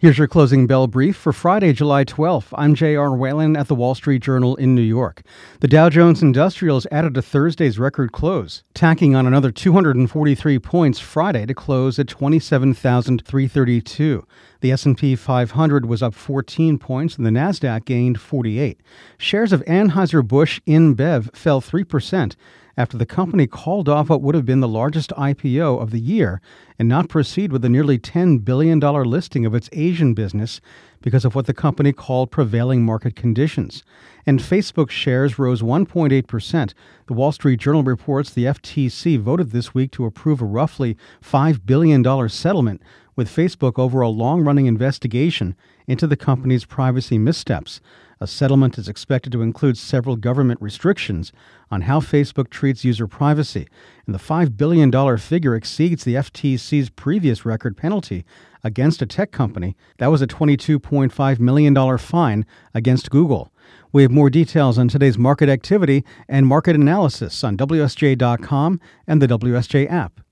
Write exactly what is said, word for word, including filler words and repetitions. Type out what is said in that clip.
Here's your closing bell brief for Friday, July twelfth. I'm J R. Whalen at the Wall Street Journal in New York. The Dow Jones Industrials added to Thursday's record close, tacking on another two hundred forty-three points Friday to close at twenty-seven thousand three hundred thirty-two. The S and P five hundred was up fourteen points and the Nasdaq gained forty-eight. Shares of Anheuser-Busch InBev fell three percent after the company called off what would have been the largest I P O of the year and not proceed with the nearly ten billion dollars listing of its Asian business because of what the company called prevailing market conditions. And Facebook shares rose one point eight percent. The Wall Street Journal reports the F T C voted this week to approve a roughly five billion dollars settlement with Facebook over a long-running investigation into the company's privacy missteps. A settlement is expected to include several government restrictions on how Facebook treats user privacy, and the five billion dollars figure exceeds the F T C's previous record penalty against a tech company. That was a twenty-two point five million dollars fine against Google. We have more details on today's market activity and market analysis on W S J dot com and the W S J app.